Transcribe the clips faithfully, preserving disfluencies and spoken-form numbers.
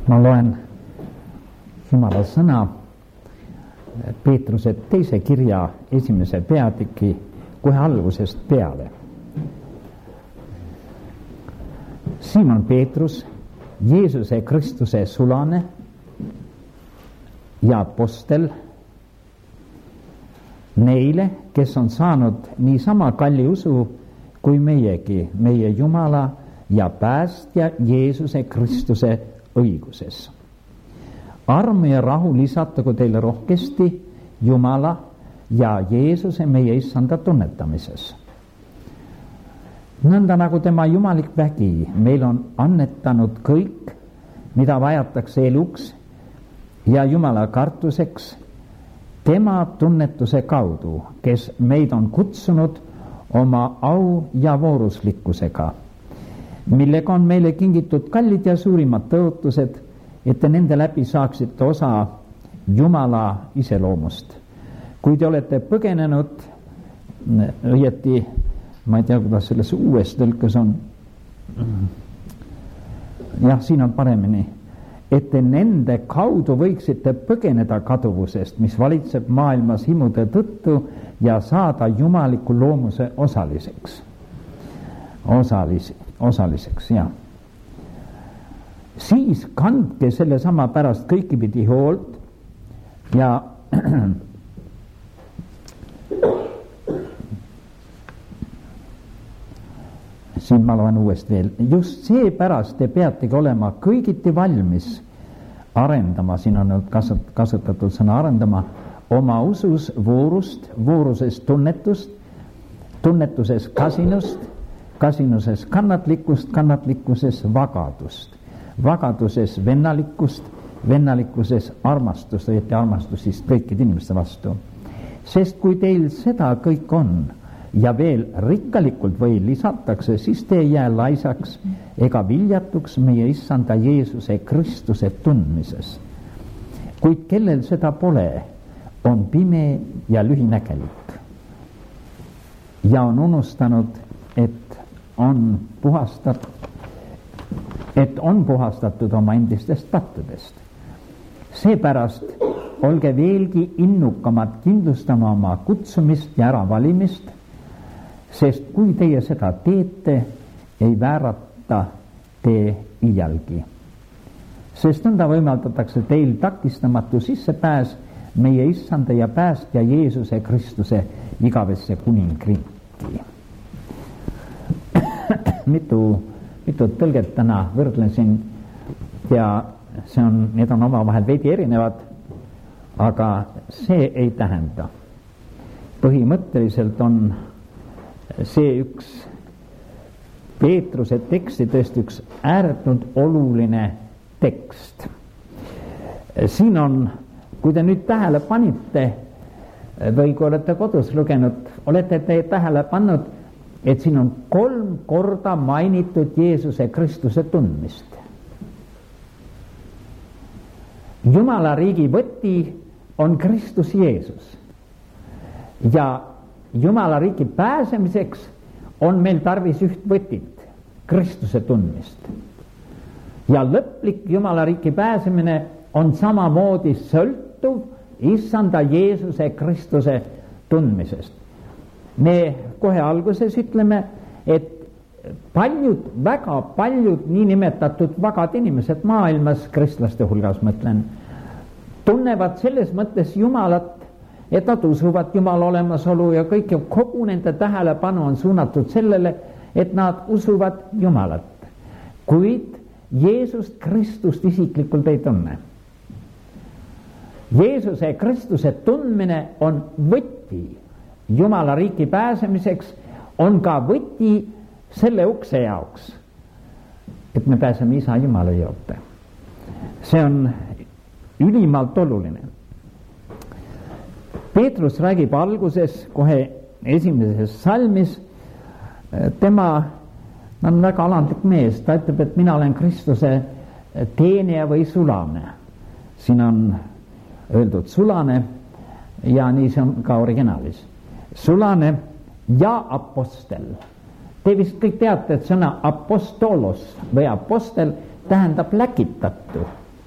Ma loen Jumala sõna Peetruse teise kirja esimese peatüki kohe algusest peale. Simon Peetrus, Jeesuse Kristuse sulane ja apostel neile, kes on saanud niisama kalli usu kui meiegi, meie Jumala ja päästja Jeesuse Kristuse õiguses. Armu ja rahu lisatagu teile rohkesti Jumala ja Jeesuse meie issanda tunnetamises. Nõnda nagu tema jumalik vägi meil on annetanud kõik, mida vajatakse eluks ja Jumala kartuseks, tema tunnetuse kaudu, kes meid on kutsunud oma au ja vooruslikkusega, millega on meile kingitud kallid ja suurimad tõotused, et te nende läbi saaksite osa Jumala iseloomust. Kui te olete põgenenud, õieti, ma ei tea, kuidas selles uues tõlkes on, jah, siin on paremini, et te nende kaudu võiksite põgeneda kaduvusest, mis valitseb maailmas himude tõttu ja saada jumaliku loomuse osaliseks. Osalis, osaliseks, jah. Siis kandke selle sama pärast kõikipidi hoolt ja siin ma loen uuesti veel. Just seepärast te peategi olema kõigiti valmis arendama, siin on kasutatud sõna arendama, oma usus voorust, vooruses tunnetust, tunnetuses kasinust, kasinuses kannatlikkust, kannatlikkuses vagadust, vagaduses vennalikkust, vennalikkuses armastust, õieti armastus siis kõikide inimeste vastu. Sest kui teil seda kõik on ja veel rikkalikult või lisatakse, siis te ei jää laisaks ega viljatuks meie issanda Jeesuse Kristuse tundmises. Kuid kellel seda pole, on pime ja lühinägelik ja on unustanud, et on puhastatud et on puhastatud oma endistest pattudest. Seepärast olge veelgi innukamad kindlustama oma kutsumist ja äravalimist, sest kui teie seda teete, ei väärata te iialgi. Sest nõnda võimaldatakse teil takistamatu sissepääs meie issanda ja päästja Jeesuse Kristuse igavesse kuningriiki. mitu mitut tõlget täna võrdlesin ja see on, need on omavahel veidi erinevad, aga see ei tähenda. Põhimõtteliselt on see üks Peetruse teksti tõesti üks ääretult oluline tekst. Siin on, kui te nüüd tähele panite või kui olete kodus lugenud, olete te tähele pannud, et siin on kolm korda mainitud Jeesuse Kristuse tundmist. Jumala riigi võti on Kristus Jeesus. Ja Jumala riigi pääsemiseks on meil tarvis üht võtit, Kristuse tundmist. Ja lõplik Jumala riigi pääsemine on samamoodi sõltuv issanda Jeesuse Kristuse tundmisest. Me kohe alguses ütleme, et paljud, väga paljud niinimetatud vagad inimesed maailmas, kristlaste hulgas mõtlen, tunnevad selles mõttes Jumalat, et nad usuvad Jumala olemasolu ja kõik ja kogu nende tähelepanu on suunatud sellele, et nad usuvad Jumalat. Kuid Jeesust Kristust isiklikult ei tunne. Jeesuse Kristuse tundmine on võti Jumala riiki pääsemiseks, on ka võti selle ukse jaoks, et me pääseme isa Jumala juurde. See on ülimalt oluline. Peetrus räägib alguses kohe esimeses salmis, tema on väga alandlik mees, ta ütleb, et mina olen Kristuse teenija või sulane. Siin on öeldud sulane ja nii see on ka originaalis. Sulane ja apostel. Te vist kõik teate, et sõna apostolos või apostel tähendab läkitatu.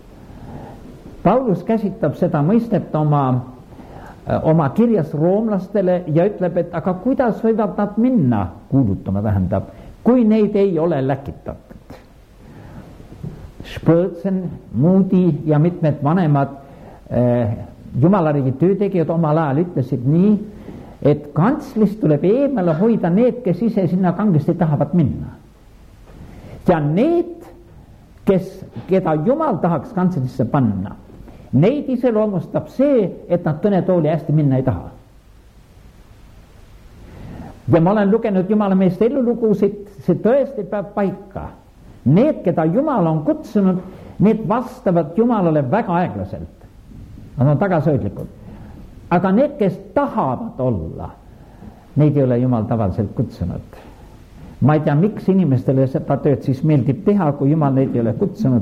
Paulus käsitab seda mõistet oma, oma kirjas roomlastele ja ütleb, et aga kuidas võivad nad minna kuulutama, tähendab, kui neid ei ole läkitatud. Spurgeon, Moody ja mitmed vanemad eh, jumalariigi töötegijad omal ajal ütlesid nii, et kantslist tuleb eemale hoida need, kes ise sinna kangesti tahavad minna. Ja need, kes, keda Jumal tahaks kantslisse panna, neid iseloomustab see, et nad kõnetooli hästi minna ei taha. Ja ma olen lugenud Jumala meeste elulugusid, see tõesti peab paika. Need, keda Jumal on kutsunud, need vastavad Jumalale väga aeglaselt. Nad on tagasihoidlikud. Aga need, kes tahavad olla, neid ei ole Jumal tavaliselt kutsunud. Ma ei tea, miks inimestele seda tööd siis meeldib teha, kui Jumal neid ei ole kutsunud.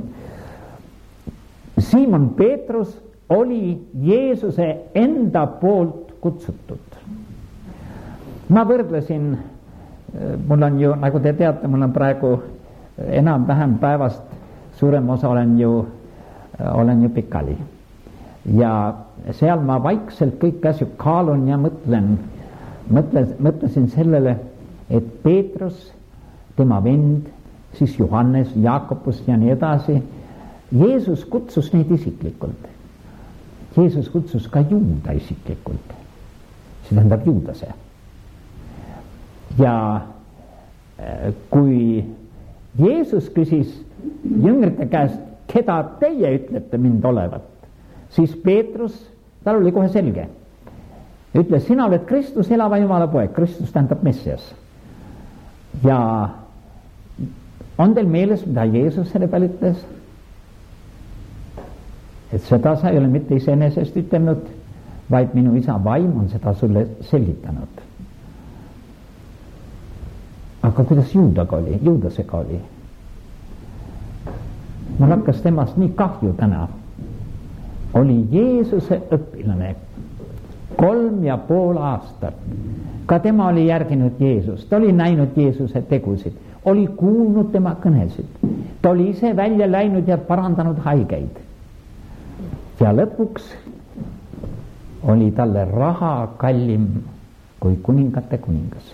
Simon Peetrus oli Jeesuse enda poolt kutsutud. Ma võrdlesin, mul on ju, nagu te teate, mul on praegu enam-vähem päevast suurem osa olen ju, olen ju pikali. Ja seal ma vaikselt kõik asju kaalun ja mõtlen, mõtlen, mõtlesin sellele, et Peetrus, tema vend, siis Johannes, Jaakobus ja nii edasi, Jeesus kutsus neid isiklikult. Jeesus kutsus ka Juuda isiklikult. See tähendab Juudase. Ja kui Jeesus küsis jüngrite käest, keda teie ütlete mind olevat, siis Peetrus, tal oli kohe selge. Ütles, sina oled Kristus, elava Jumala poeg. Kristus tähendab Messias. Ja on teil meeles, mida Jeesus selle peal ütles? Et seda sa ei ole mitte iseenesest ütelnud, vaid minu isa vaim on seda sulle selgitanud. Aga kuidas Juudaga oli, Juudasega oli? Mul hakkas temast nii kahju täna. Oli Jeesuse õpilane kolm ja pool aastat. Ka tema oli järginud Jeesust, ta oli näinud Jeesuse tegusid, oli kuulnud tema kõnesid. Ta oli ise välja läinud ja parandanud haigeid. Ja lõpuks oli talle raha kallim kui kuningate kuningas.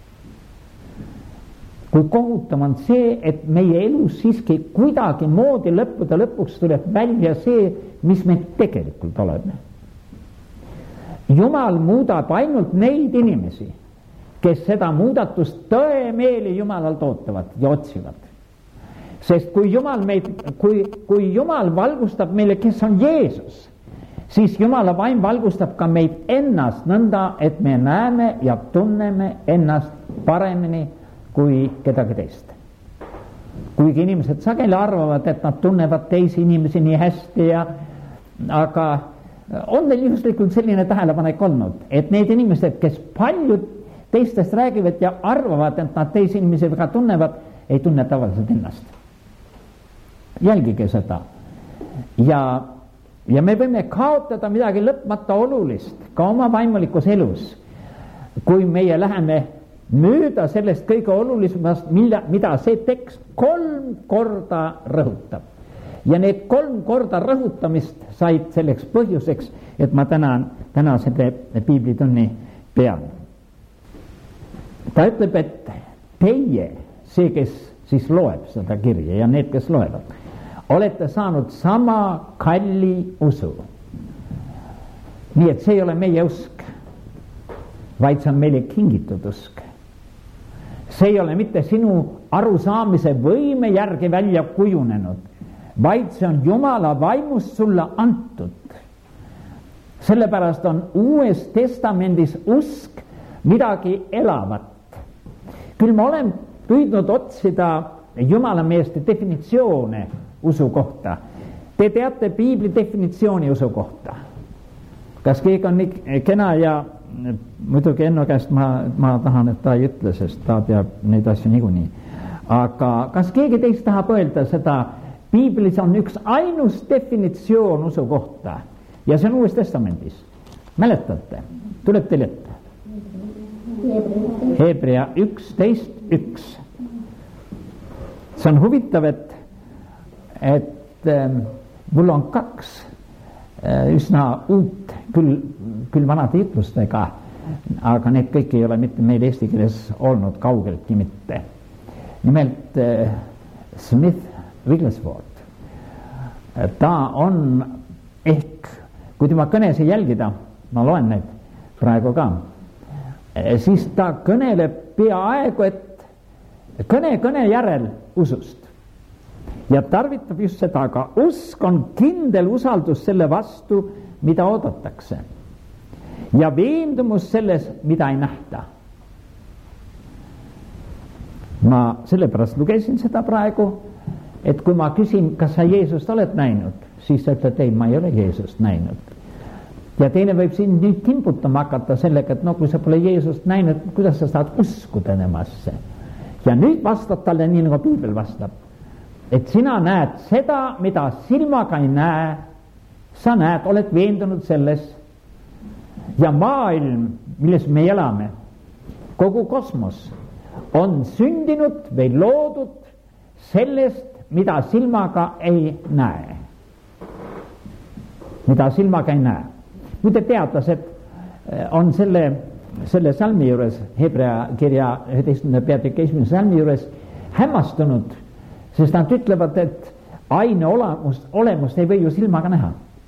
Kui kohutav on see, et meie elus siiski kuidagi moodi lõppude lõpuks tuleb välja see, mis me tegelikult oleme. Jumal muudab ainult neid inimesi, kes seda muudatust tõemeeli Jumalalt ootavad ja otsivad. Sest kui Jumal, meid, kui, kui Jumal valgustab meile, kes on Jeesus, siis Jumala vaim valgustab ka meid ennast nõnda, et me näeme ja tunneme ennast paremini kui kedagi teist. Kuigi inimesed sageli arvavad, et nad tunnevad teisi inimesi nii hästi, ja, aga on neil juhuslikult selline tähelepanek olnud, et need inimesed, kes paljud teistest räägivad ja arvavad, et nad teisi inimesi väga tunnevad, ei tunne tavaliselt ennast. Jälgige seda. Ja, ja me võime kaotada midagi lõpmata olulist ka oma vaimulikus elus, kui meie läheme mööda sellest kõige olulisemast, mille, mida see tekst kolm korda rõhutab. Ja need kolm korda rõhutamist said selleks põhjuseks, et ma täna, täna selle piiblitunni pean. Ta ütleb, et teie, see, kes siis loeb seda kirja ja need, kes loevad, olete saanud sama kalli usu. Nii et see ei ole meie usk, vaid see on meile kingitud usk. See ei ole mitte sinu arusaamise võime järgi välja kujunenud, vaid see on Jumala vaimust sulle antud. Sellepärast on Uues Testamendis usk midagi elavat. Küll ma olen püüdnud otsida Jumala meeste definitsioone usu kohta. Te teate piibli definitsiooni usu kohta. Kas keegi on nii kena ja muidugi Enno käest ma, ma tahan, et ta ei ütle, sest ta teab neid asju niikuinii. Aga kas keegi teist tahab öelda seda, piiblis on üks ainus definitsioon usu kohta ja see on Uues Testamendis. Mäletate? Tuleb teil ette? Hebrea üksteist üks. See on huvitav, et, et ähm, mul on kaks üsna uut, küll, küll vanade jutlustega, aga need kõik ei ole mitte meil eesti keeles olnud, kaugeltki mitte. Nimelt Smith Wigglesworth, ta on ehk, kui tema kõnesid jälgida, ma loen need praegu ka, siis ta kõneleb peaaegu, et kõne kõne järel usust. Ja tarvitab just seda, aga usk on kindel usaldus selle vastu, mida oodatakse. Ja veendumus selles, mida ei nähta. Ma sellepärast lugesin seda praegu, et kui ma küsin, kas sa Jeesust oled näinud, siis sa ütled, ei, ma ei ole Jeesust näinud. Ja teine võib siin nüüd kimbutama hakata sellega, et no kui sa pole Jeesust näinud, kuidas sa saad uskuda nemasse. Ja nüüd vastab talle nii, nagu Piibel vastab, et sina näed seda, mida silmaga ei näe, sa näed, oled veendunud selles. Ja maailm, milles me elame, kogu kosmos, on sündinud või loodud sellest, mida silmaga ei näe. Mida silmaga ei näe. Muide teadlased on selle, selle salmi juures, Hebrea kirja üheteistkümnenda peatüki esimese salmi juures hämmastunud, sest nad ütlevad, et aine olemust, olemust ei või ju silmaga näha.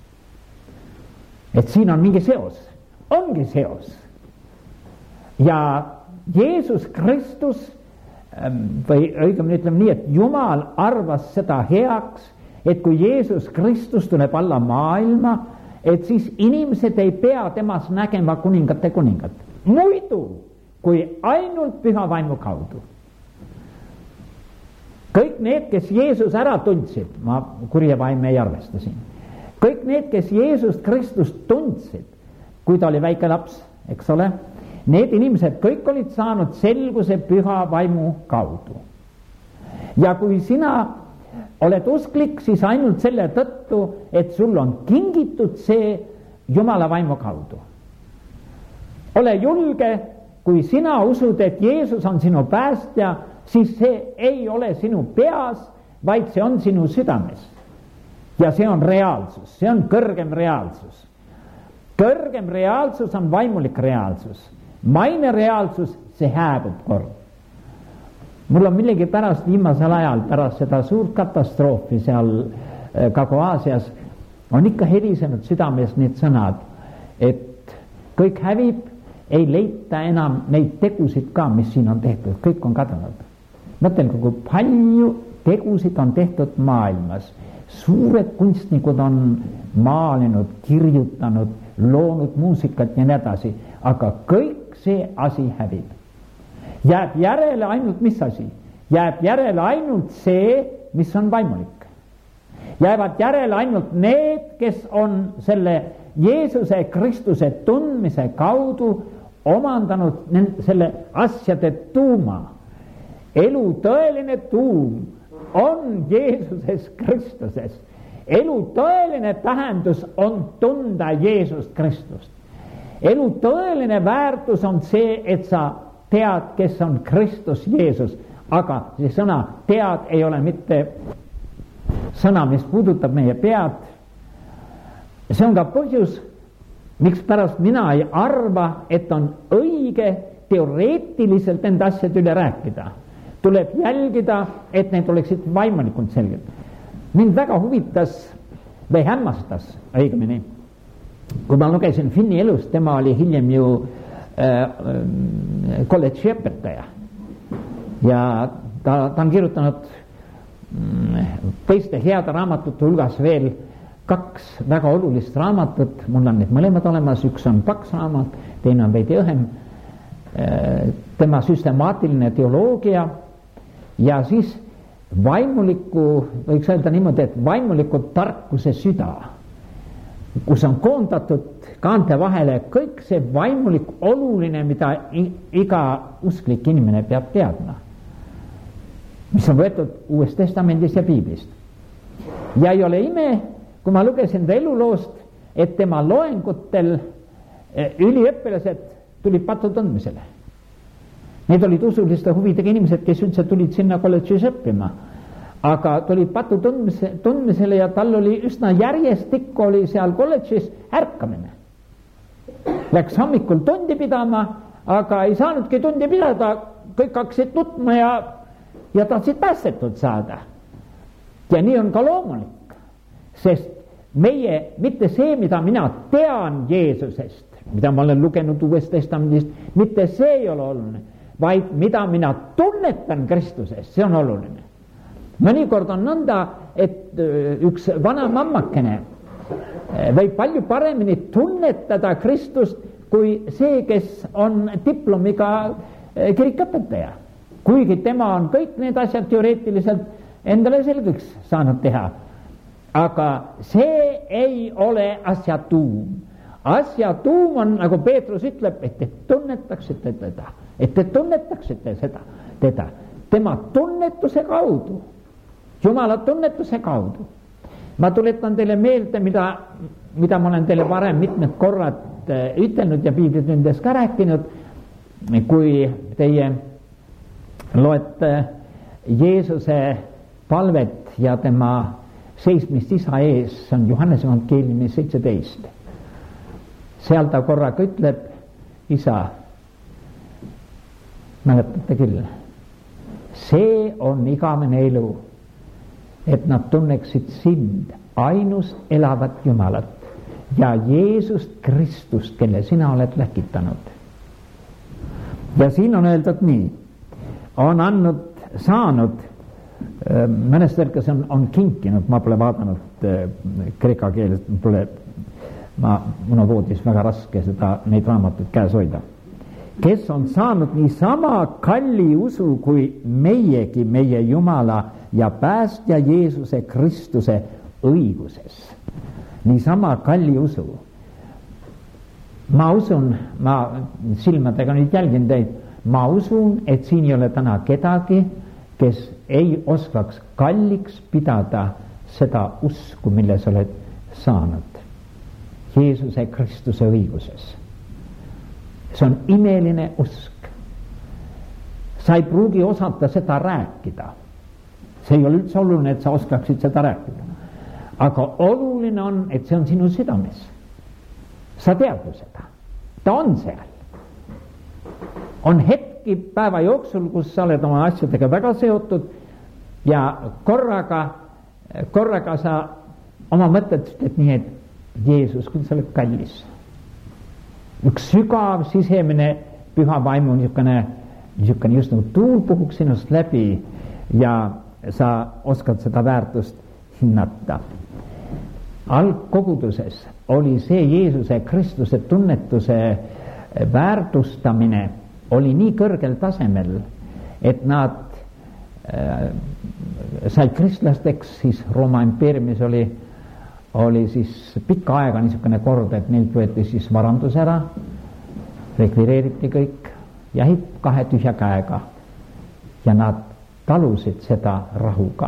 Et siin on mingi seos. Ongi seos. Ja Jeesus Kristus, või õigemini ütleme nii, et Jumal arvas seda heaks, et kui Jeesus Kristus tuleb alla maailma, et siis inimesed ei pea temas nägema kuningate kuningat. Muidu, kui ainult püha vaimu kaudu. Kõik need, kes Jeesus ära tundsid, ma kurja vaime ei arvesta siin, kõik need, kes Jeesus Kristus tundsid, kui ta oli väike laps, eks ole, need inimesed kõik olid saanud selguse püha vaimu kaudu. Ja kui sina oled usklik, siis ainult selle tõttu, et sul on kingitud see Jumala vaimu kaudu. Ole julge, kui sina usud, et Jeesus on sinu päästja, siis see ei ole sinu peas, vaid see on sinu südames. Ja see on reaalsus, see on kõrgem reaalsus. Kõrgem reaalsus on vaimulik reaalsus. Maine reaalsus, see hääbub kord. Mul on millegi pärast viimasel ajal, pärast seda suurt katastroofi seal Kagu-Aasias, on ikka helisenud südames need sõnad, et kõik hävib, ei leita enam neid tegusid ka, mis siin on tehtud, kõik on kadunud. Mõtelge, kui palju tegusid on tehtud maailmas. Suured kunstnikud on maalinud, kirjutanud, loonud muusikat ja nii edasi, aga kõik see asi hävib. Jääb järele ainult mis asi? Jääb järele ainult see, mis on vaimulik. Jäävad järele ainult need, kes on selle Jeesuse Kristuse tundmise kaudu omandanud selle asjade tuuma. Elu tõeline tuum on Jeesuses Kristuses. Elu tõeline tähendus on tunda Jeesust Kristust. Elu tõeline väärtus on see, et sa tead, kes on Kristus Jeesus, aga see sõna tead ei ole mitte sõna, mis puudutab meie pead. See on ka põhjus, miks pärast mina ei arva, et on õige teoreetiliselt enda asjad üle rääkida. Tuleb jälgida, et need oleksid vaimulikult selged. Mind väga huvitas või hämmastas õigemini, kui ma lugesin Finni elust, tema oli hiljem ju äh, kolledži õpetaja ja ta, ta on kirjutanud teiste heade raamatute hulgas veel kaks väga olulist raamatut, mul on need mõlemad olemas, üks on paks raamat, teine on veidi õhem, tema süstemaatiline teoloogia ja siis vaimuliku, võiks öelda niimoodi, et vaimuliku tarkuse süda, kus on koondatud kaante vahele kõik see vaimulik oluline, mida iga usklik inimene peab teadma, mis on võetud Uuest Testamendist ja Piiblist. Ja ei ole ime, kui ma lugesin ta eluloost, et tema loengutel üliõpilased tulid patu tundmisele. Need olid usuliste huvidega inimesed, kes üldse tulid sinna kolledžis õppima. aga tuli patu tundmise, tundmisele ja tal oli üsna järjestikku oli seal kolledžis ärkamine. Läks hommikul tundi pidama, aga ei saanudki tundi pidada, kõik hakkasid nutma ja, ja tahtsid päästetud saada. Ja nii on ka loomulik, sest meie, mitte see, mida mina tean Jeesusest, mida ma olen lugenud Uuest Testamendist, mitte see ei ole oluline, vaid mida mina tunnetan Kristusest, see on oluline. Mõnikord on nõnda, et üks vana mammakene võib palju paremini tunnetada Kristust kui see, kes on diplomiga kirikuõpetaja. Kuigi tema on kõik need asjad teoreetiliselt endale selgeks saanud teha. Aga see ei ole asja tuum. Asja tuum on, nagu Peetrus ütleb, et te tunnetaksite teda, et te tunnetaksite seda, teda, tema tunnetuse kaudu. Jumala tunnetuse kaudu. Ma tuletan teile meelde, mida, mida ma olen teile varem mitmed korrad ütelnud ja piiblitundes ka rääkinud, kui teie loete Jeesuse palvet ja tema seismist isa ees, see on Johannese evangeeliumi seitseteist. Seal ta korraga ütleb, isa, mäletate küll, see on igavene elu, et nad tunneksid sind, ainust elavat Jumalat ja Jeesust Kristust, kelle sina oled läkitanud. Ja siin on öeldud nii, on andnud, saanud, mõnes tõlkes on, on kinkinud, ma pole vaadanud kreeka keeles, pole, ma, mul on voodis väga raske seda, neid raamatuid käes hoida. Kes on saanud nii sama kalli usu kui meiegi, meie Jumala ja päästja Jeesuse Kristuse õiguses. Nii sama kalli usu. Ma usun, ma silmadega nüüd jälgin teid, ma usun, et siin ei ole täna kedagi, kes ei oskaks kalliks pidada seda usku, mille sa oled saanud. Jeesuse Kristuse õiguses. See on imeline usk. Sa ei pruugi osata seda rääkida. See ei ole üldse oluline, et sa oskaksid seda rääkida. Aga oluline on, et see on sinu südames. Sa tead ju seda. Ta on seal. On hetki päeva jooksul, kus sa oled oma asjadega väga seotud ja korraga, korraga sa oma mõtted ütled nii, et Jeesus, kui sa oled kallis. Üks sügav sisemine püha vaimu niisugune, niisugune just nagu tuul puhuks sinust läbi ja sa oskad seda väärtust hinnata. Algkoguduses oli see Jeesuse Kristuse tunnetuse väärtustamine oli nii kõrgel tasemel, et nad äh, said kristlasteks, siis Rooma impeeriumis oli oli siis pikka aega niisugune kord, et neilt võeti siis varandus ära, rekvireeriti kõik ja kahe tühja käega ja nad talusid seda rahuga.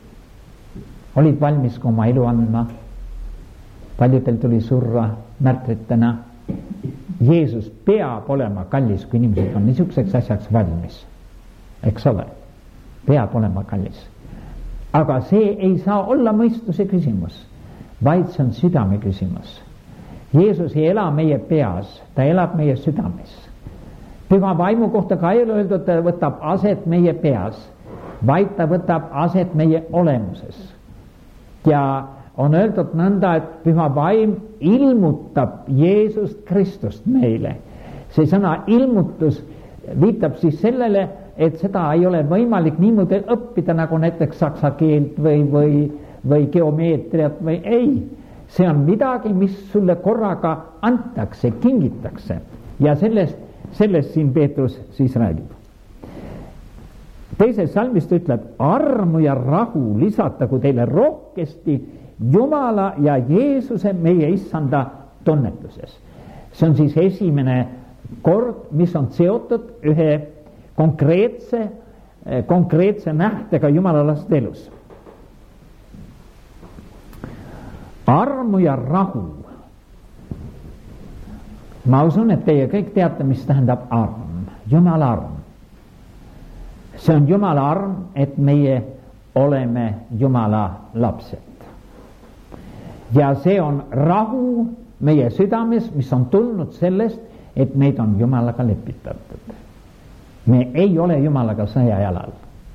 Olid valmis ka oma elu andma, paljudel tuli surra märtritena. Jeesus peab olema kallis, kui inimesed on niisuguseks asjaks valmis, eks ole, peab olema kallis. Aga see ei saa olla mõistuse küsimus, vaid see on südame küsimus. Jeesus ei ela meie peas, ta elab meie südames. Püha vaimu kohta ka ei ole öeldud, ta võtab aset meie peas, vaid ta võtab aset meie olemuses. Ja on öeldud nõnda, et püha vaim ilmutab Jeesust Kristust meile. See sõna ilmutus viitab siis sellele, et seda ei ole võimalik niimoodi õppida nagu näiteks saksa keelt või, või või geomeetriat või ei. See on midagi, mis sulle korraga antakse, kingitakse. Ja sellest, sellest siin Peetrus siis räägib. Teises salmist ütleb, armu ja rahu lisatagu teile rohkesti Jumala ja Jeesuse meie issanda tunnetuses. See on siis esimene kord, mis on seotud ühe konkreetse, konkreetse nähtega Jumala laste elus. Armu ja rahu. Ma usun, et teie kõik teate, mis tähendab arm. Jumala arm. See on Jumala arm, et meie oleme Jumala lapsed. Ja see on rahu meie südames, mis on tulnud sellest, et meid on Jumalaga lepitatud. Me ei ole Jumalaga sõjajalal.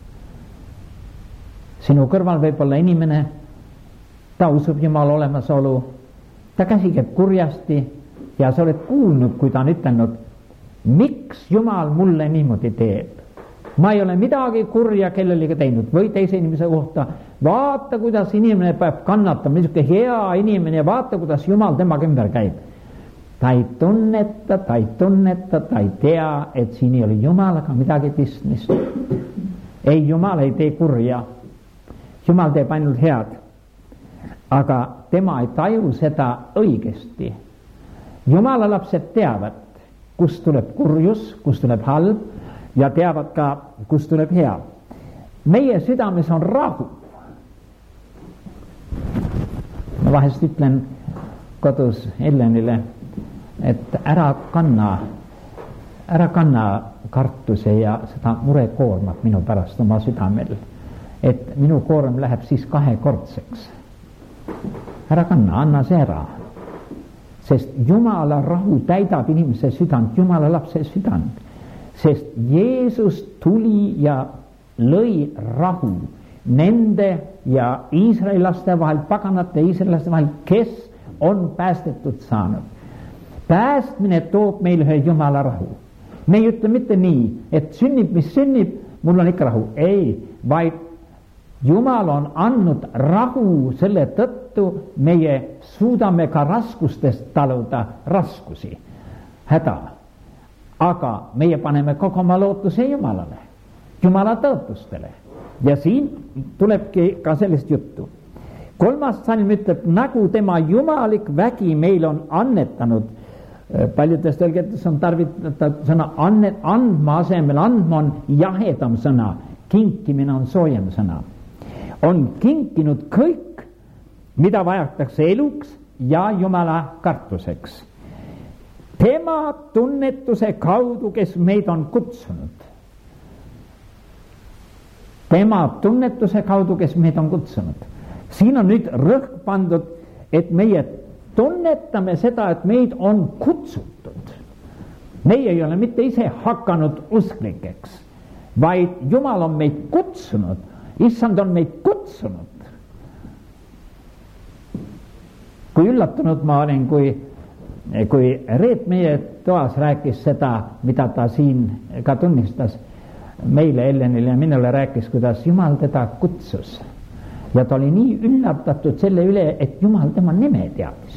Sinu kõrval võib olla inimene, ta usub Jumala olemasolu, ta käsikeb kurjasti ja sa oled kuulnud, kui ta on ütelnud, miks Jumal mulle niimoodi teeb. Ma ei ole midagi kurja kellelegi teinud või teise inimese kohta. Vaata, kuidas inimene peab kannatama, niisugune hea inimene ja vaata, kuidas Jumal temaga ümber käib. Ta ei tunneta, ta ei tunneta, ta ei tea, et siin ei ole Jumalaga midagi pistmist. Ei, Jumal ei tee kurja. Jumal teeb ainult head. Aga tema ei taju seda õigesti. Jumala lapsed teavad, kust tuleb kurjus, kust tuleb halb ja teavad ka, kust tuleb hea. Meie südames on rahu. Ma vahest ütlen kodus Ellenile, et ära kanna, ära kanna kartuse ja seda murekoormat minu pärast oma südamel, et minu koorem läheb siis kahekordseks. Ära kanna, anna see ära, sest Jumala rahu täidab inimese südant, Jumala lapse südant, sest Jeesus tuli ja lõi rahu nende ja iisraellaste vahel, paganate iisraellaste vahel, kes on päästetud saanud. Päästmine toob meile ühe Jumala rahu. Me ei ütle mitte nii, et sünnib, mis sünnib, mul on ikka rahu. Ei, vaid Jumal on andnud rahu selle tõttu, meie suudame ka raskustest taluda raskusi, häda. Aga meie paneme kogu oma lootuse Jumalale, Jumala tõotustele. Ja siin tulebki ka sellest juttu. Kolmas salm ütleb, nagu tema jumalik vägi meil on annetanud. Paljudes tõlgetes on tarvitatud sõna annet, andma asemel, andma on jahedam sõna, kinkimine on soojem sõna. On kinkinud kõik, mida vajatakse eluks ja Jumala kartuseks. Tema tunnetuse kaudu, kes meid on kutsunud. Tema tunnetuse kaudu, kes meid on kutsunud. Siin on nüüd rõhk pandud, et meie tunnetame seda, et meid on kutsutud. Meie ei ole mitte ise hakanud usklikeks, vaid Jumal on meid kutsunud. Issand on meid kutsunud. Kui üllatunud ma olin, kui, kui Reet meie toas rääkis seda, mida ta siin ka tunnistas, meile Ellenile ja minule rääkis, kuidas Jumal teda kutsus. Ja ta oli nii üllatatud selle üle, et Jumal tema nime teadis.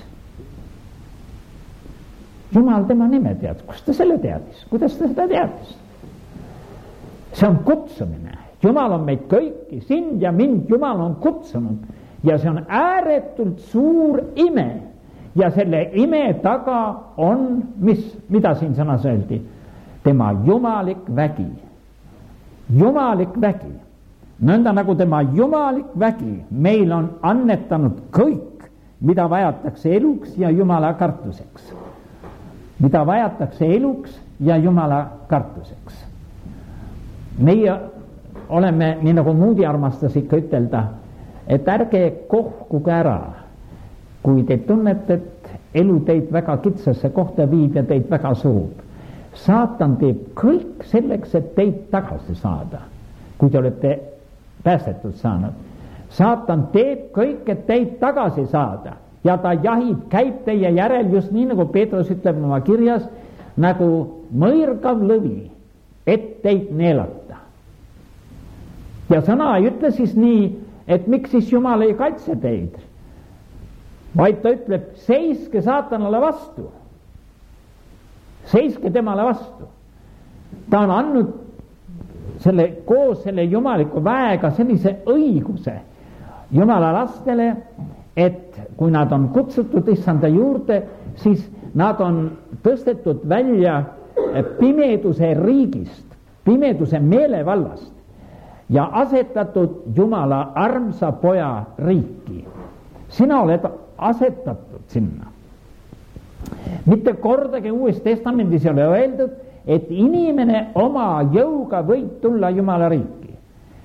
Jumal tema nime teadis. Kust ta selle teadis? Kuidas ta seda teadis? See on kutsumine. Jumal on meid kõiki, sind ja mind Jumal on kutsunud. Ja see on ääretult suur ime. Ja selle ime taga on, mis, mida siin sõnas öeldi? Tema jumalik vägi. Jumalik vägi. Nõnda nagu tema jumalik vägi meil on annetanud kõik, mida vajatakse eluks ja Jumala kartuseks. Mida vajatakse eluks ja Jumala kartuseks. Meie oleme, nii nagu Moody armastas ikka ütelda, et ärge kohkuge ära, kui te tunnete, et elu teid väga kitsasse kohta viib ja teid väga surub. Saatan teeb kõik selleks, et teid tagasi saada, kui te olete päästetud saanud. Saatan teeb kõik, et teid tagasi saada ja ta jahib, käib teie järel just nii, nagu Peetrus ütleb oma kirjas, nagu mõirgav lõvi, et teid neelata. Ja sõna ei ütle siis nii, et miks siis Jumal ei kaitse teid, vaid ta ütleb, seiske saatanale vastu. Seiske temale vastu. Ta on andnud selle, koos selle jumaliku väega sellise õiguse Jumala lastele, et kui nad on kutsutud issanda juurde, siis nad on tõstetud välja pimeduse riigist, pimeduse meelevallast ja asetatud Jumala armsa poja riiki. Sina oled asetatud sinna. Mitte kordagi Uues Testamendis ei ole öeldud, et inimene oma jõuga võib tulla Jumala riiki.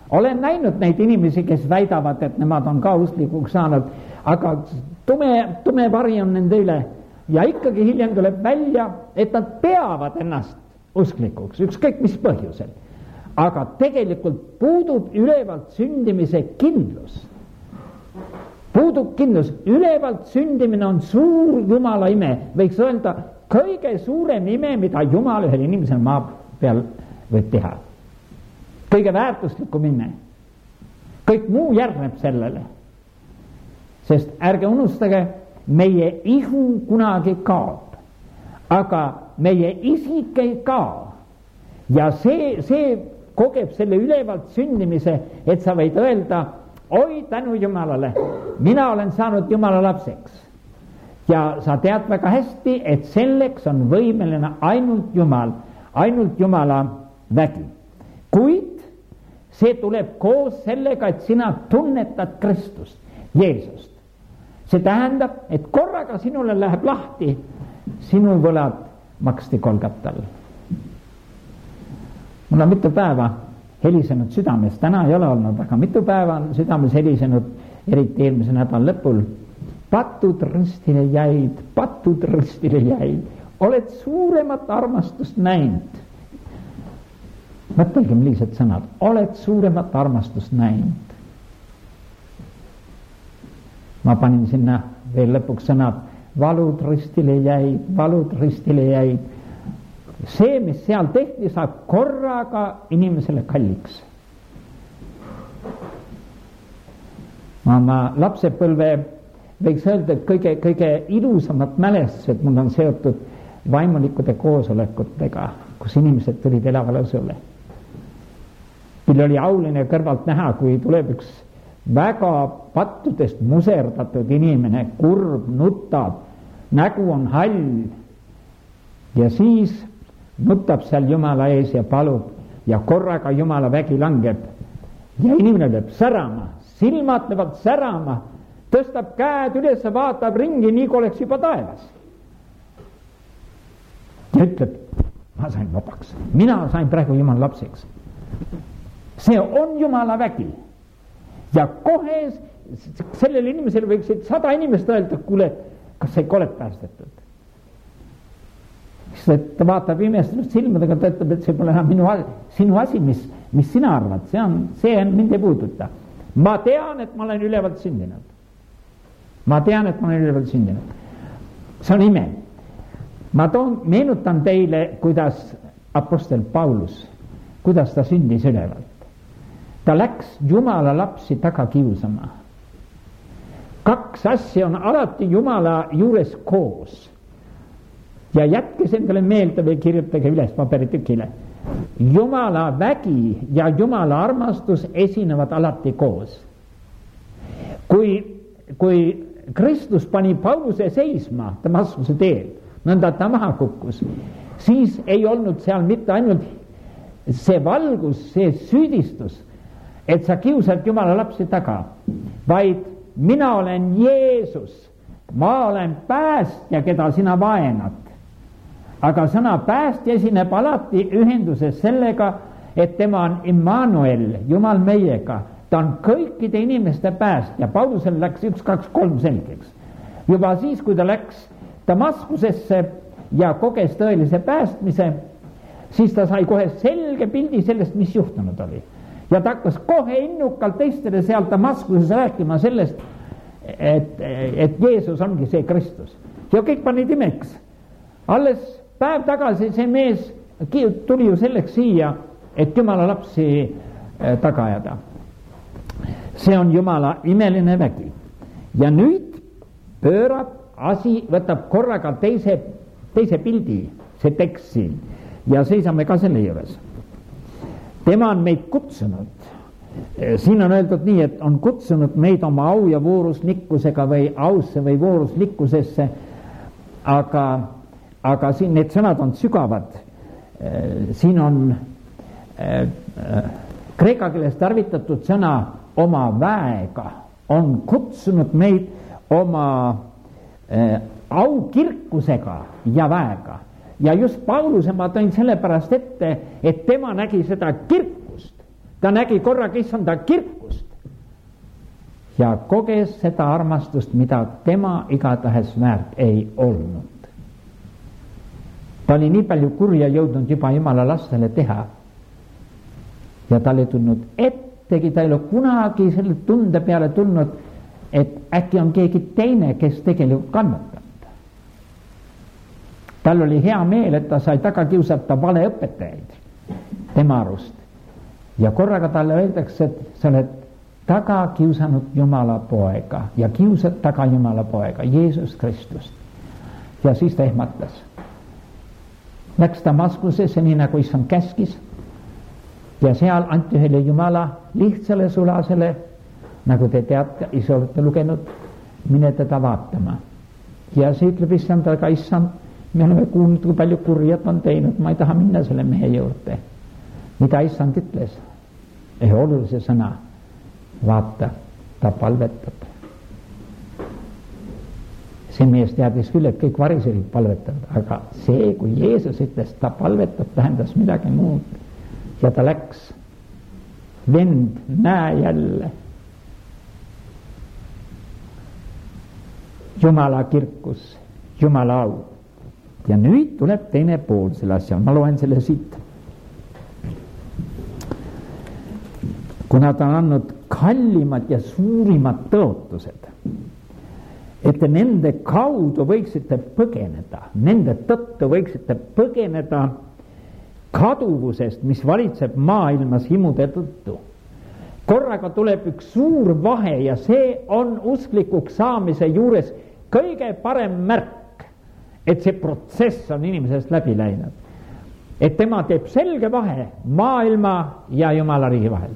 olen näinud neid inimesi, kes väidavad, et nemad on ka usklikuks saanud, aga tume, tume vari on nende üle ja ikkagi hiljem tuleb välja, et nad peavad ennast usklikuks, ükskõik mis põhjusel. Aga tegelikult puudub ülevalt sündimise kindlus. Puudub kindlus. Ülevalt sündimine on suur Jumala ime. Võiks öelda kõige suurem ime, mida Jumal ühel inimesel maa peal võib teha. Kõige väärtuslikum ime. Kõik muu järgneb sellele. Sest ärge unustage, meie ihu kunagi kaob. Aga meie isik ei kao. Ja see, see kogeb selle ülevalt sündimise, et sa võid öelda, oi tänu Jumalale, mina olen saanud Jumala lapseks. Ja sa tead väga hästi, et selleks on võimeline ainult Jumal, ainult Jumala vägi. Kuid see tuleb koos sellega, et sina tunnetad Kristust, Jeesust. See tähendab, et korraga sinule läheb lahti, sinu võlad maksti Golgatal. Mul on mitu päeva helisenud südames, täna ei ole olnud, aga mitu päeva on südames helisenud, eriti eelmise nädal lõpul. Patud ristile jäid, patud ristile jäid, oled suuremat armastust näinud. Mõtelge, millised sõnad, oled suuremat armastust näinud. Ma panin sinna veel lõpuks sõnad, valud ristile jäid, valud ristile jäid. See, mis seal tehti, saab korraga inimesele kalliks. Ma, ma lapsepõlve võiks öelda, et kõige, kõige ilusamad mälestused mul on seotud vaimulikude koosolekutega, kus inimesed tulid elavale usule. Meil oli auline kõrvalt näha, kui tuleb üks väga pattudest muserdatud inimene, kurb, nutab, nägu on hall ja siis nutab seal Jumala ees ja palub ja korraga Jumala vägi langeb ja inimene lööb särama, silmad löövad särama, tõstab käed üles, vaatab ringi, nii kui oleks juba taevas ja ütleb, ma sain vabaks, mina sain praegu Jumala lapseks. See on Jumala vägi ja kohe sellele inimesele võiksid sada inimest öelda, kuule, kas sa ikka oled päästetud? Siis ta vaatab imestunud silmadega, ta ütleb, et see pole enam minu, sinu asi, mis, mis sina arvad, see on, see on mind ei puuduta. Ma tean, et ma olen ülevalt sündinud. Ma tean, et ma olen ülevalt sündinud. See on ime. Ma toon, meenutan teile, kuidas apostel Paulus, kuidas ta sündis ülevalt. Ta läks Jumala lapsi taga kiusama. Kaks asja on alati Jumala juures koos. Ja jätkes endale meelde või kirjutage üles paberitükile. Jumala vägi ja Jumala armastus esinevad alati koos. Kui, kui Kristus pani Pauluse seisma Damaskuse teel, nõnda ta maha kukkus, siis ei olnud seal mitte ainult see valgus, see süüdistus, et sa kiusad Jumala lapsi taga, vaid mina olen Jeesus, ma olen päästja, keda sina vaenad. Aga sõna päästja esineb alati ühenduses sellega, et tema on Immanuel, Jumal meiega. Ta on kõikide inimeste päästja. Paulusel läks üks, kaks, kolm selgeks. Juba siis, kui ta läks Damaskusesse ja koges tõelise päästmise, siis ta sai kohe selge pildi sellest, mis juhtunud oli. Ja ta hakkas kohe innukalt teistele seal Damaskuses rääkima sellest, et, et Jeesus ongi see Kristus. Ja kõik panid imeks. Alles päev tagasi see mees tuli ju selleks siia, et Jumala lapsi taga ajada. See on Jumala imeline vägi. Ja nüüd pöörab asi, võtab korraga teise, teise pildi, see tekst siin. Ja seisame ka selle juures. Tema on meid kutsunud. Siin on öeldud nii, et on kutsunud meid oma au ja vooruslikkusega või ausse või vooruslikkusesse, aga, aga siin need sõnad on sügavad. Siin on äh, äh, kreeka keeles tarvitatud sõna oma väega, on kutsunud meid oma äh, aukirkusega ja väega. Ja just Pauluse ma tõin sellepärast ette, et tema nägi seda kirkust. ta nägi korraga issanda kirkust ja koges seda armastust, mida tema igatahes väärt ei olnud. ta oli nii palju kurja jõudnud juba Jumala lastele teha ja ta oli tulnud ettegi, ta ei ole kunagi selle tunde peale tulnud, et äkki on keegi teine, kes tegelikult kannatab. tal oli hea meel, et ta sai taga kiusata valeõpetajaid tema arust ja korraga talle öeldakse, et sa oled taga kiusanud Jumala poega ja kiusad taga Jumala poega, Jeesus Kristust. ja siis ta ehmatas. Läks Damaskusesse, nii nagu issand käskis ja seal anti ühele Jumala lihtsale sulasele, nagu te teate, ise olete lugenud, mine teda vaatama. ja see ütleb issand, aga issand, me oleme kuulnud, kui palju kurjat on teinud, ma ei taha minna selle mehe juurde. mida issand ütles? ühe olulise sõna, vaata, ta palvetab. see mees teadis küll, et kõik variserid palvetavad, aga see, kui Jeesus ütles, ta palvetab, tähendas midagi muud. ja ta läks, vend, näe jälle. Jumala kirkus, Jumala au. ja nüüd tuleb teine pool selle asja, ma loen selle siit. kuna ta on andnud kallimad ja suurimad tõotused, et te nende kaudu võiksite põgeneda, nende tõttu võiksite põgeneda kaduvusest, mis valitseb maailmas himude tõttu. korraga tuleb üks suur vahe ja see on usklikuks saamise juures kõige parem märk, et see protsess on inimesest läbi läinud. et tema teeb selge vahe maailma ja Jumala riigi vahel.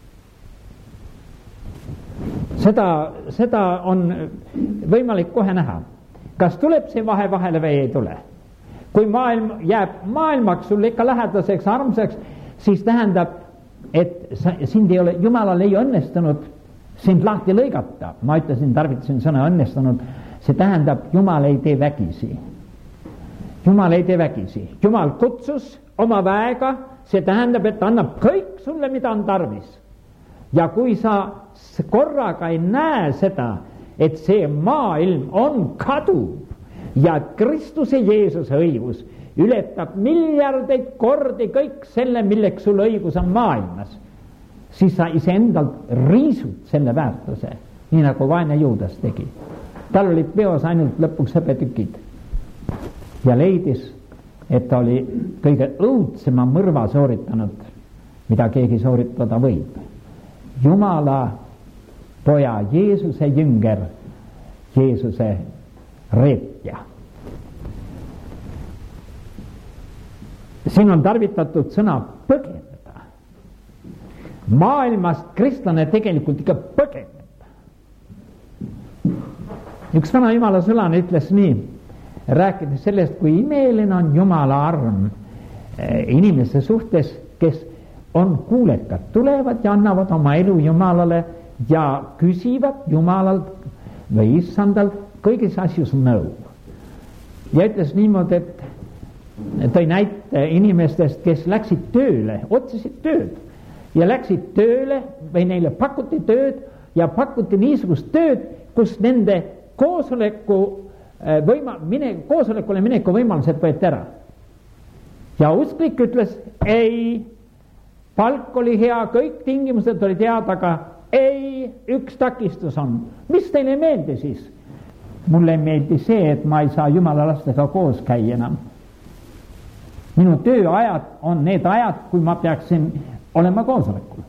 Seda, seda on võimalik kohe näha. Kas tuleb see vahe vahele või ei tule? Kui maailm jääb maailmaks sulle ikka lähedaseks, armsaks, siis tähendab, et sa, sind ei ole, Jumalal ei õnnestunud sind lahti lõigata. Ma ütlesin, tarvitasin sõna õnnestunud. See tähendab, Jumal ei tee vägisi. Jumal ei tee vägisi. Jumal kutsus oma väega, see tähendab, et annab kõik sulle, mida on tarvis. Ja kui sa korraga ei näe seda, et see maailm on kaduv ja Kristuse Jeesuse õigus ületab miljardeid kordi kõik selle, milleks sul õigus on maailmas, siis sa iseendalt riisud selle väärtuse, nii nagu vaene Juudas tegi. Tal olid peos ainult lõpuks hõbetükid ja leidis, et ta oli kõige õudsema mõrva sooritanud, mida keegi sooritada võib. Jumala poja, Jeesuse jünger, Jeesuse reetja. Siin on tarvitatud sõna põgeneda. Maailmast kristlane tegelikult ikka põgeneb. Üks vana Jumala sõlane ütles nii, rääkides sellest, kui imeline on Jumala arm inimeste suhtes, kes on kuulekad, tulevad ja annavad oma elu Jumalale ja küsivad Jumalalt või issandalt kõigis asjus nõu. Ja ütles niimoodi, et tõi näite inimestest, kes läksid tööle, otsisid tööd ja läksid tööle või neile pakuti tööd ja pakuti niisugust tööd, kus nende koosoleku võima, mine, koosolekule mineku võimalused võeti ära. Ja usklik ütles, ei, palk oli hea, kõik tingimused olid head, aga ei, üks takistus on. Mis teile ei meeldi siis? Mulle ei meeldi see, et ma ei saa Jumala lastega koos käia enam. Minu tööajad on need ajad, kui ma peaksin olema koosolekul.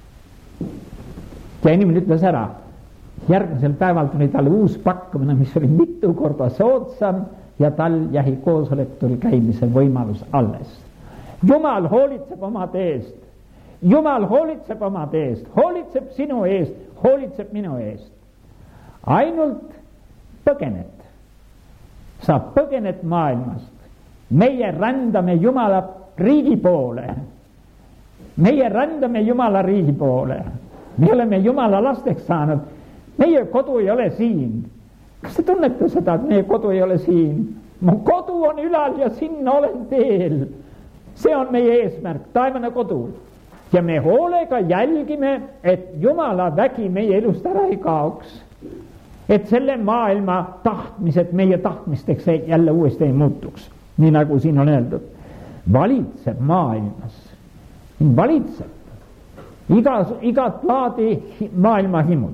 Ja inimene ütles ära, järgmisel päeval tuli talle uus pakkumine, mis oli mitu korda soodsam ja tal jäi koosolekul käimise võimalus alles. Jumal hoolitseb oma teest. Jumal hoolitseb oma teest, hoolitseb sinu eest, hoolitseb minu eest. Ainult põgened. Sa põgened maailmast. Meie rändame Jumala riigi poole. Meie rändame Jumala riigi poole. Me oleme Jumala lasteks saanud. Meie kodu ei ole siin. Kas te tunnete seda, et meie kodu ei ole siin? Mu kodu on ülal ja sinna olen teel. See on meie eesmärk, taevane kodu. ja me hoolega jälgime, et Jumala vägi meie elust ära ei kaoks. Et selle maailma tahtmised meie tahtmisteks jälle uuesti ei muutuks. Nii nagu siin on öeldud. Valitseb maailmas. Valitseb. Igas, igat laadi maailma himud.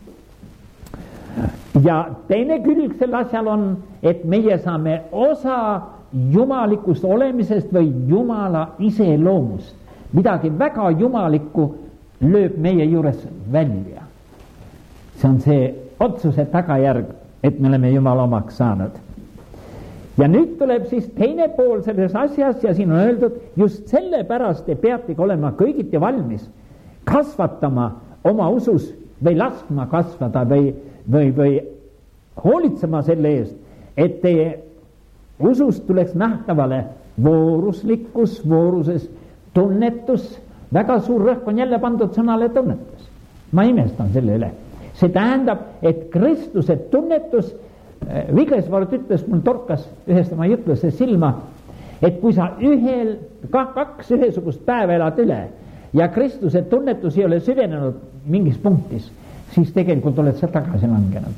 Ja teine külg selle asjal on, et meie saame osa jumalikust olemisest või Jumala iseloomust. Midagi väga jumalikku lööb meie juures välja. See on see otsuse tagajärg, et me oleme Jumala omaks saanud. Ja nüüd tuleb siis teine pool selles asjas ja siin on öeldud, just sellepärast te peategi olema kõigiti valmis kasvatama oma usus või laskma kasvada või, või, või hoolitsema selle eest, et teie usust tuleks nähtavale vooruslikkus, vooruses tunnetus, väga suur rõhk on jälle pandud sõnale tunnetus. Ma imestan selle üle. See tähendab, et Kristuse tunnetus, Vigresvard ütles, mul torkas ühest oma jutluses silma, et kui sa ühel, kaks ühesugust päeva elad üle ja Kristuse tunnetus ei ole süvenenud mingis punktis, siis tegelikult oled sa tagasi langenud.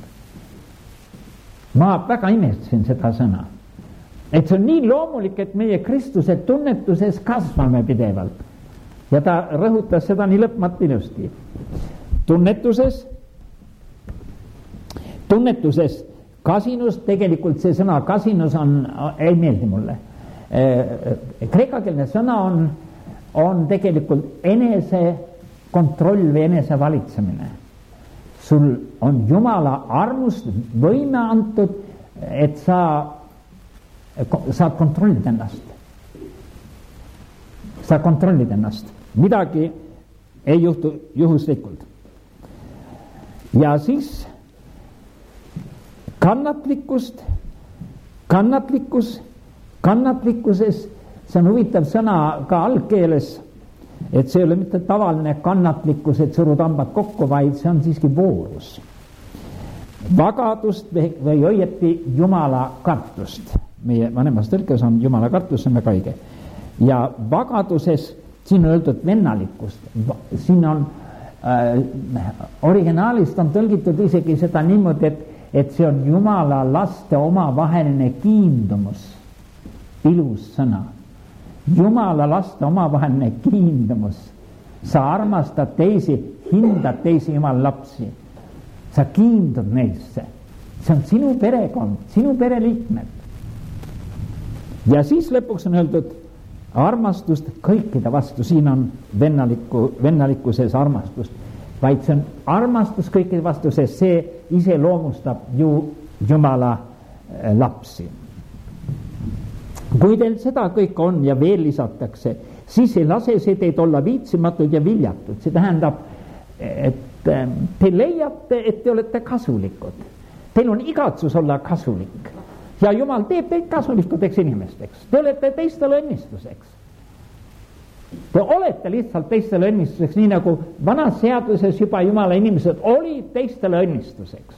Ma väga imestasin seda sõna. Et see on nii loomulik, et meie Kristuse tunnetuses kasvame pidevalt. Ja ta rõhutas seda nii lõpmatu ilusti. Tunnetuses, tunnetuses kasinus, tegelikult see sõna kasinus on, ei meeldi mulle. Kreekakeelne sõna on, on tegelikult enese kontroll või enese valitsemine. Sul on Jumala armust võime antud, et sa saad kontrollida ennast. Sa kontrollid ennast. Midagi ei juhtu juhuslikult. Ja siis kannatlikkust, kannatlikkus, kannatlikkuses, see on huvitav sõna ka algkeeles, et see ei ole mitte tavaline kannatlikkus, et surud hambad kokku, vaid see on siiski voorus. Vagadust või õieti Jumala kartust. Meie vanemas tõlkes on Jumala kartus, see on väga õige. Ja vagaduses, siin on öeldud vennalikkust. Siin on, äh, originaalist on tõlgitud isegi seda niimoodi, et, et see on Jumala laste omavaheline kiindumus. Ilus sõna. Jumala laste omavaheline kiindumus. Sa armastad teisi, hindad teisi Jumala lapsi. Sa kiindud neisse. See on sinu perekond, sinu pereliikmed. Ja siis lõpuks on öeldud armastust kõikide vastu. Siin on vennalikku, vennalikkuses armastust. Vaid see on armastus kõikide vastu, sest see ise loomustab ju Jumala lapsi. Kui teil seda kõik on ja veel lisatakse, siis ei lase see teid olla viitsimatud ja viljatud. See tähendab, et te leiate, et te olete kasulikud. Teil on igatsus olla kasulik. Ja Jumal teeb teid kasulikudeks inimesteks. Te olete teistele õnnistuseks. Te olete lihtsalt teistele õnnistuseks, nii nagu vanas seaduses juba Jumala inimesed olid teistele õnnistuseks.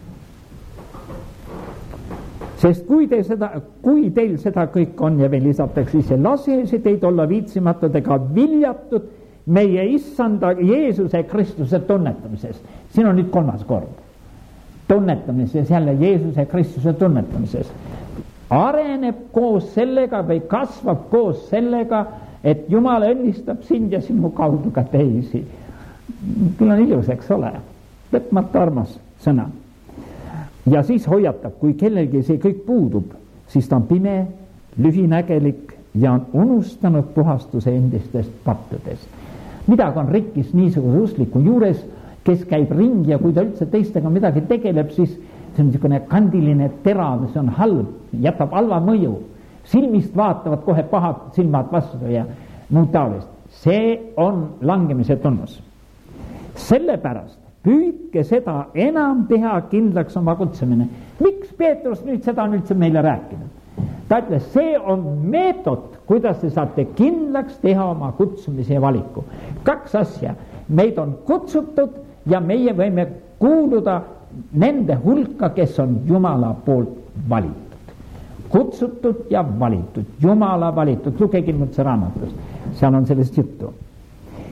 Sest kui, te seda, kui teil seda kõik on ja veel lisatakse, siis lase see teid olla viitsimatud ega viljatud meie issanda Jeesuse Kristuse tunnetamises. Siin on nüüd kolmas kord. Tunnetamises, jälle Jeesuse Kristuse tunnetamises. Areneb koos sellega või kasvab koos sellega, et Jumal õnnistab sind ja sinu kaudu ka teisi. Küll on ilus, eks ole. Lõpmata armas sõna. Ja siis hoiatab, kui kellelgi see kõik puudub, siis ta on pime, lühinägelik ja on unustanud puhastuse endistest pattudest. Midagi on rikkis niisuguse uskliku juures, kes käib ringi ja kui ta üldse teistega midagi tegeleb, siis see on niisugune kandiline terav, see on halb, jätab halva mõju. Silmist vaatavad kohe pahad silmad vastu ja muud taolist. See on langemise tunnus. Sellepärast püüdke seda enam teha kindlaks oma kutsumine. Miks Peetrus nüüd seda on üldse meile rääkinud? Ta ütles, see on meetod, kuidas te saate kindlaks teha oma kutsumise valiku. Kaks asja. Meid on kutsutud ja meie võime kuuluda nende hulka, kes on Jumala poolt valitud. Kutsutud ja valitud. Jumala valitud. Lugege nüüd see raamatus. Seal on sellest juttu.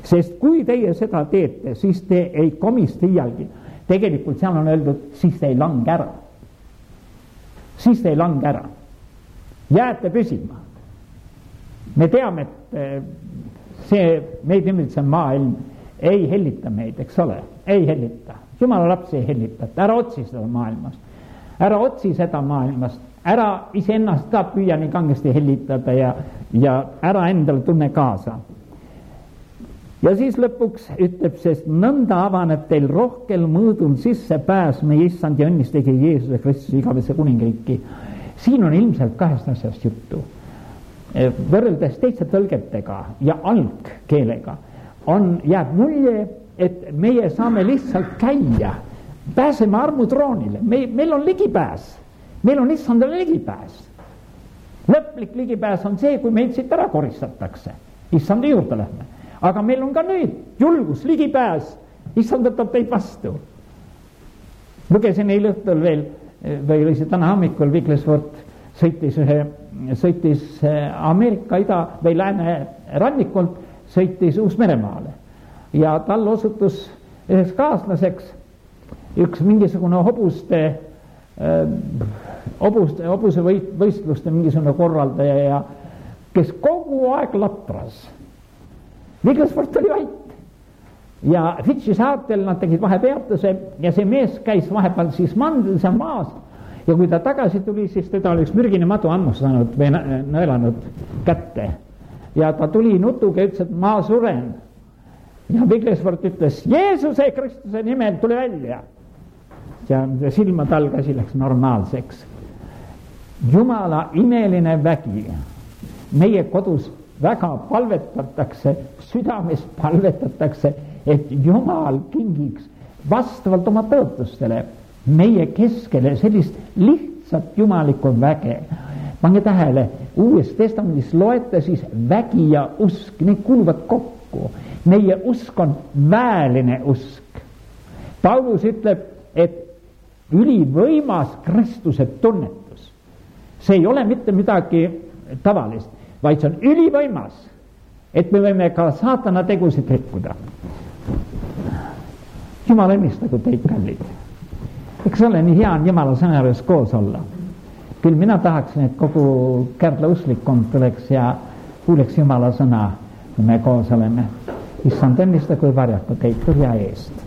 sest kui teie seda teete, siis te ei komista iialgi. Tegelikult seal on öeldud, siis te ei lange ära. Siis te ei lange ära. Jääte püsima. Me teame, et see meid ümbritsev maailm ei hellita meid, eks ole, ei hellita. Jumala lapsi ei hellita, ära otsi seda maailmast. Ära otsi seda maailmast, ära iseennast ka püüa nii kangesti hellitada ja, ja ära endale tunne kaasa. Ja siis lõpuks ütleb, sest nõnda avaneb teil rohkel mõõdul sisse pääs meie issand ja õnnistegi Jeesuse Kristuse igavese kuningriiki. Siin on ilmselt kahest asjast juttu. Võrreldes teiste tõlgetega ja algkeelega on, jääb mulje, et meie saame lihtsalt käia, pääseme armutroonile, me, meil on ligipääs, meil on issandale ligipääs. Lõplik ligipääs on see, kui meid siit ära koristatakse, issanda juurde lähme. Aga meil on ka nüüd julgus, ligipääs, issand võtab teid vastu. Lugesin eile õhtul veel, või oli see täna hommikul, Wigglesworth sõitis, ühe, sõitis Ameerika ida või lääne rannikult, sõitis Uus-Meremaale ja tal osutus üheks kaaslaseks üks mingisugune hobuste, hobuste, hobuse võistluste mingisugune korraldaja ja kes kogu aeg latras. Wigglesworth oli vait ja Fitchi saartel nad tegid vahepeatuse ja see mees käis vahepeal siis mandris ja maas ja kui ta tagasi tuli, siis teda oli üks mürgine madu hammustanud või nõelanud kätte ja ta tuli nutuga ja ütles, et ma suren ja Wigglesworth ütles Jeesuse Kristuse nimel tule välja ja silmad all käsi läks normaalseks. Jumala imeline vägi meie kodus väga palvetatakse, südames palvetatakse, et Jumal kingiks vastavalt oma tõotustele meie keskele sellist lihtsat jumalikku väge. Pange tähele, Uues Testamendis loete siis vägi ja usk, need kuuluvad kokku. Meie usk on väeline usk. Paulus ütleb, et ülivõimas Kristuse tunnetus. See ei ole mitte midagi tavalist, vaid see on ülivõimas, et me võime ka saatana tegusid rikkuda. Jumal õnnistagu teid, kallid. Eks ole, nii hea on Jumala sõna juures koos olla. Küll mina tahaksin, et kogu Kärdla usklikkond tuleks ja kuuleks Jumala sõna, kui me koos oleme. Issand õnnistagu ja varjaku teid turja eest.